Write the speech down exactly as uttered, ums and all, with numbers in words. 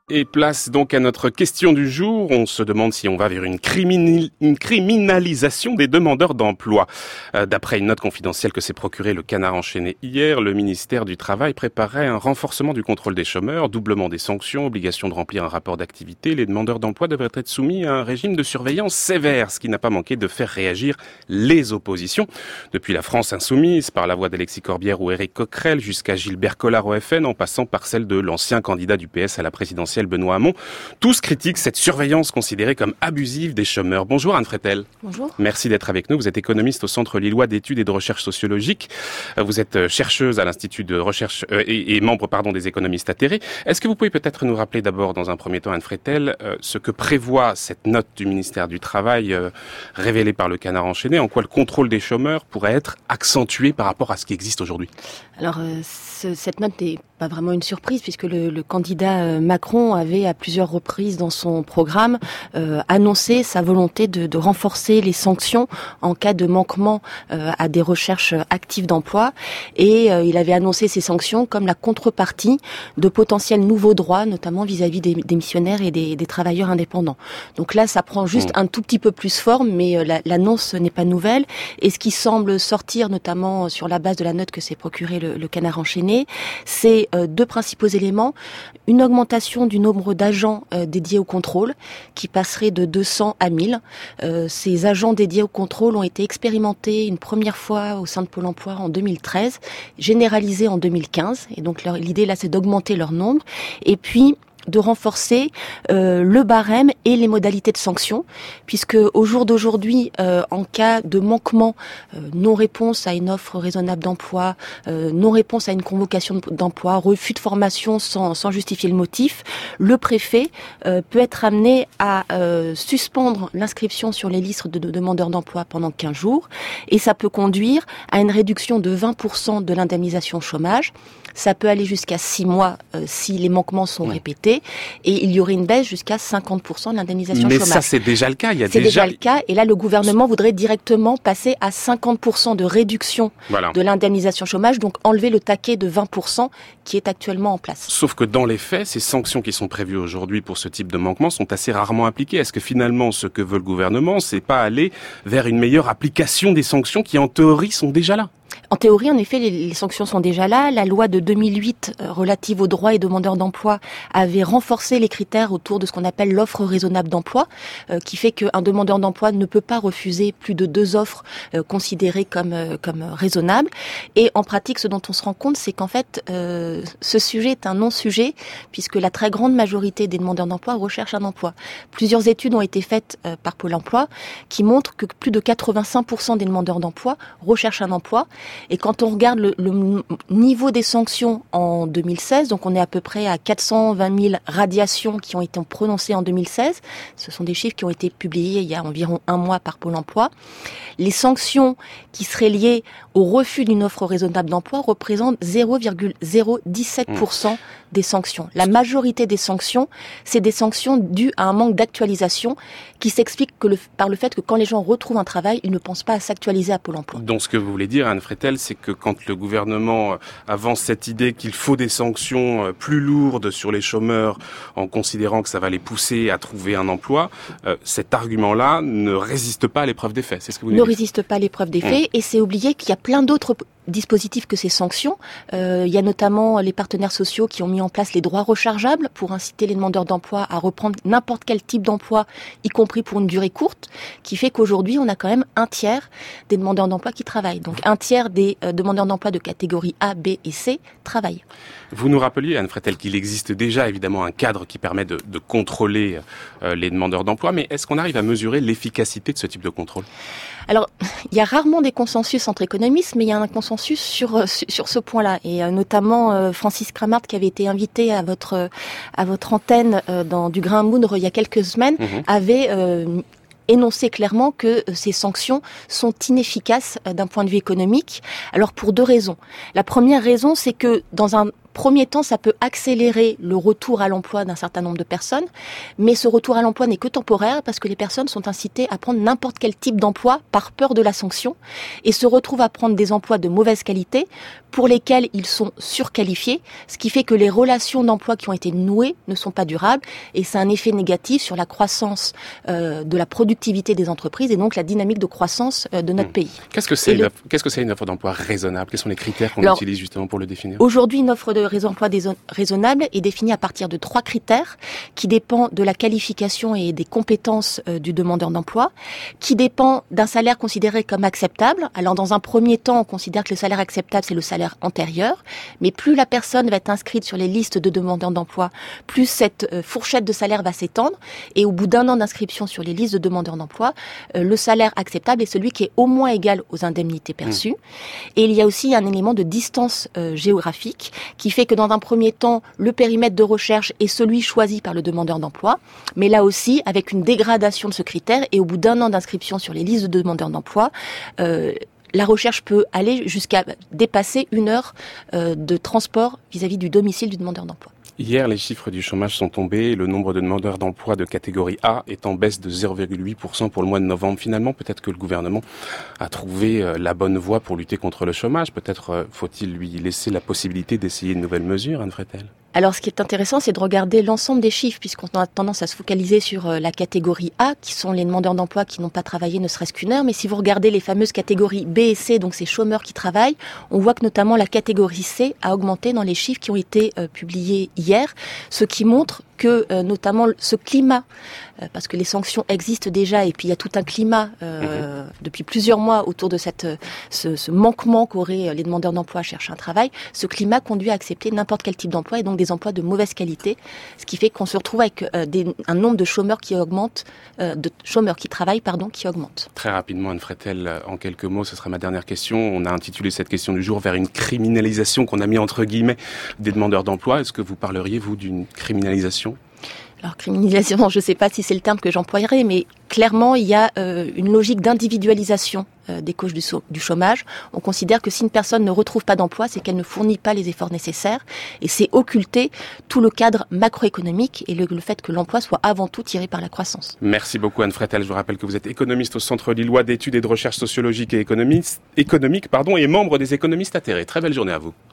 Et place donc à notre question du jour. On se demande si on va vers une, criminali- une criminalisation des demandeurs d'emploi. Euh, d'après une note confidentielle que s'est procurée le Canard enchaîné hier, le ministère du Travail préparait un renforcement du contrôle des chômeurs, doublement des sanctions, obligation de remplir un rapport d'activité. Les demandeurs d'emploi devraient être soumis à un régime de surveillance sévère, ce qui n'a pas manqué de faire réagir les oppositions. Depuis la France insoumise, par la voix d'Alexis Corbière ou Éric Coquerel, jusqu'à Gilbert Collard au F N, en passant par celle de l'ancien candidat du P S à la présidentielle, Benoît Hamon. Tous critiquent cette surveillance considérée comme abusive des chômeurs. Bonjour Anne Freitel. Bonjour. Merci d'être avec nous. Vous êtes économiste au Centre Lillois d'études et de recherche sociologique. Vous êtes chercheuse à l'Institut de recherche euh, et, et membre pardon, des économistes atterrés. Est-ce que vous pouvez peut-être nous rappeler d'abord, dans un premier temps, Anne Freitel, euh, ce que prévoit cette note du ministère du Travail euh, révélée par le Canard enchaîné, en quoi le contrôle des chômeurs pourrait être accentué par rapport à ce qui existe aujourd'hui? Alors, euh, ce, cette note n'est pas vraiment une surprise puisque le, le candidat euh, Macron avait à plusieurs reprises dans son programme euh, annoncé sa volonté de, de renforcer les sanctions en cas de manquement euh, à des recherches actives d'emploi, et euh, il avait annoncé ces sanctions comme la contrepartie de potentiels nouveaux droits, notamment vis-à-vis des, des missionnaires et des, des travailleurs indépendants. Donc là, ça prend juste mmh. un tout petit peu plus forme, mais euh, la, l'annonce n'est pas nouvelle, et ce qui semble sortir, notamment sur la base de la note que s'est procurée le, le Canard enchaîné, c'est euh, deux principaux éléments. Une augmentation du nombre d'agents euh, dédiés au contrôle qui passerait de deux cents à mille. Euh, ces agents dédiés au contrôle ont été expérimentés une première fois au sein de Pôle emploi en deux mille treize, généralisés en deux mille quinze, et donc leur, l'idée là c'est d'augmenter leur nombre, et puis de renforcer euh, le barème et les modalités de sanction, puisque au jour d'aujourd'hui, euh, en cas de manquement, euh, non-réponse à une offre raisonnable d'emploi, euh, non-réponse à une convocation d'emploi, refus de formation sans, sans justifier le motif, le préfet euh, peut être amené à euh, suspendre l'inscription sur les listes de, de demandeurs d'emploi pendant quinze jours, et ça peut conduire à une réduction de vingt pour cent de l'indemnisation chômage. Ça peut aller jusqu'à six mois euh, si les manquements sont répétés, et il y aurait une baisse jusqu'à cinquante pour cent de l'indemnisation Mais chômage. Mais ça, c'est déjà le cas. Il y a c'est déjà... déjà le cas, et là, le gouvernement voudrait directement passer à cinquante pour cent de réduction voilà. de l'indemnisation chômage, donc enlever le taquet de vingt pour cent qui est actuellement en place. Sauf que dans les faits, ces sanctions qui sont prévues aujourd'hui pour ce type de manquement sont assez rarement appliquées. Est-ce que finalement, ce que veut le gouvernement, c'est pas aller vers une meilleure application des sanctions qui, en théorie, sont déjà là ? En théorie, en effet, les, les sanctions sont déjà là. La loi de deux mille huit euh, relative aux droits et demandeurs d'emploi avait renforcé les critères autour de ce qu'on appelle l'offre raisonnable d'emploi, euh, qui fait qu'un demandeur d'emploi ne peut pas refuser plus de deux offres euh, considérées comme euh, comme raisonnables. Et en pratique, ce dont on se rend compte, c'est qu'en fait, euh, ce sujet est un non-sujet, puisque la très grande majorité des demandeurs d'emploi recherchent un emploi. Plusieurs études ont été faites euh, par Pôle emploi qui montrent que plus de quatre-vingt-cinq pour cent des demandeurs d'emploi recherchent un emploi. Et quand on regarde le, le niveau des sanctions en deux mille seize, donc on est à peu près à quatre cent vingt mille radiations qui ont été prononcées en deux mille seize. Ce sont des chiffres qui ont été publiés il y a environ un mois par Pôle emploi. Les sanctions qui seraient liées au refus d'une offre raisonnable d'emploi représentent zéro virgule zéro dix-sept pour cent des sanctions. La majorité des sanctions, c'est des sanctions dues à un manque d'actualisation qui s'explique que le, par le fait que quand les gens retrouvent un travail, ils ne pensent pas à s'actualiser à Pôle emploi. Donc ce que vous voulez dire, Anne Freitel, c'est que quand le gouvernement avance cette idée qu'il faut des sanctions plus lourdes sur les chômeurs en considérant que ça va les pousser à trouver un emploi, euh, cet argument-là ne résiste pas à l'épreuve des faits. C'est ce que vous voulez dire ? Ne résiste pas à l'épreuve des faits, mmh. et c'est oublier qu'il y a plein d'autres dispositifs que ces sanctions. Euh, il y a notamment les partenaires sociaux qui ont mis en place les droits rechargeables pour inciter les demandeurs d'emploi à reprendre n'importe quel type d'emploi, y compris pour une durée courte, qui fait qu'aujourd'hui, on a quand même un tiers des demandeurs d'emploi qui travaillent. Donc un tiers des euh, demandeurs d'emploi de catégorie A, B et C travaillent. Vous nous rappeliez, Anne Freitel, qu'il existe déjà évidemment un cadre qui permet de, de contrôler euh, les demandeurs d'emploi, mais est-ce qu'on arrive à mesurer l'efficacité de ce type de contrôle ? Alors, il y a rarement des consensus entre économistes, mais il y a un consensus sur sur ce point-là, et euh, notamment euh, Francis Kramart, qui avait été invité à votre à votre antenne euh, dans du Grain à moudre il y a quelques semaines, mmh. avait euh, énoncé clairement que ces sanctions sont inefficaces d'un point de vue économique. Alors pour deux raisons. La première raison, c'est que dans un premier temps, ça peut accélérer le retour à l'emploi d'un certain nombre de personnes, mais ce retour à l'emploi n'est que temporaire parce que les personnes sont incitées à prendre n'importe quel type d'emploi par peur de la sanction et se retrouvent à prendre des emplois de mauvaise qualité pour lesquels ils sont surqualifiés, ce qui fait que les relations d'emploi qui ont été nouées ne sont pas durables et c'est un effet négatif sur la croissance euh, de la productivité des entreprises et donc la dynamique de croissance euh, de notre mmh. pays. Qu'est-ce que c'est une, le... offre, qu'est-ce que c'est une offre d'emploi raisonnable? Quels sont les critères qu'on Alors, utilise justement pour le définir? Aujourd'hui, une offre de d'emploi raisonnable est définie à partir de trois critères qui dépendent de la qualification et des compétences euh, du demandeur d'emploi, qui dépend d'un salaire considéré comme acceptable. Alors dans un premier temps, on considère que le salaire acceptable, c'est le salaire antérieur, mais plus la personne va être inscrite sur les listes de demandeurs d'emploi, plus cette euh, fourchette de salaire va s'étendre et au bout d'un an d'inscription sur les listes de demandeurs d'emploi, euh, le salaire acceptable est celui qui est au moins égal aux indemnités perçues. Mmh. Et il y a aussi un élément de distance euh, géographique qui fait que dans un premier temps, le périmètre de recherche est celui choisi par le demandeur d'emploi, mais là aussi avec une dégradation de ce critère et au bout d'un an d'inscription sur les listes de demandeurs d'emploi, euh, la recherche peut aller jusqu'à dépasser une heure euh, de transport vis-à-vis du domicile du demandeur d'emploi. Hier, les chiffres du chômage sont tombés. Le nombre de demandeurs d'emploi de catégorie A est en baisse de zéro virgule huit pour cent pour le mois de novembre. Finalement, peut-être que le gouvernement a trouvé la bonne voie pour lutter contre le chômage. Peut-être faut-il lui laisser la possibilité d'essayer de nouvelles mesures, Anne Fretel. Alors, ce qui est intéressant, c'est de regarder l'ensemble des chiffres, puisqu'on a tendance à se focaliser sur la catégorie A, qui sont les demandeurs d'emploi qui n'ont pas travaillé ne serait-ce qu'une heure. Mais si vous regardez les fameuses catégories B et C, donc ces chômeurs qui travaillent, on voit que notamment la catégorie C a augmenté dans les chiffres qui ont été euh, publiés hier, ce qui montre que euh, notamment ce climat, euh, parce que les sanctions existent déjà et puis il y a tout un climat euh, mmh. depuis plusieurs mois autour de cette, ce, ce manquement qu'auraient les demandeurs d'emploi à chercher un travail, ce climat conduit à accepter n'importe quel type d'emploi et donc des emplois de mauvaise qualité, ce qui fait qu'on se retrouve avec euh, des, un nombre de chômeurs qui augmente, euh, de chômeurs qui travaillent, pardon, qui augmente. Très rapidement, Anne Fretel, en quelques mots, ce sera ma dernière question. On a intitulé cette question du jour vers une criminalisation qu'on a mis entre guillemets des demandeurs d'emploi. Est-ce que vous parleriez, vous, d'une criminalisation ? Alors, criminalisation, je ne sais pas si c'est le terme que j'employerais, mais clairement, il y a euh, une logique d'individualisation euh, des causes du, so- du chômage. On considère que si une personne ne retrouve pas d'emploi, c'est qu'elle ne fournit pas les efforts nécessaires. Et c'est occulter tout le cadre macroéconomique et le, le fait que l'emploi soit avant tout tiré par la croissance. Merci beaucoup, Anne Fretel. Je vous rappelle que vous êtes économiste au Centre lillois d'études et de recherche sociologiques et économiques, économiques pardon, et membre des économistes atterrés. Très belle journée à vous.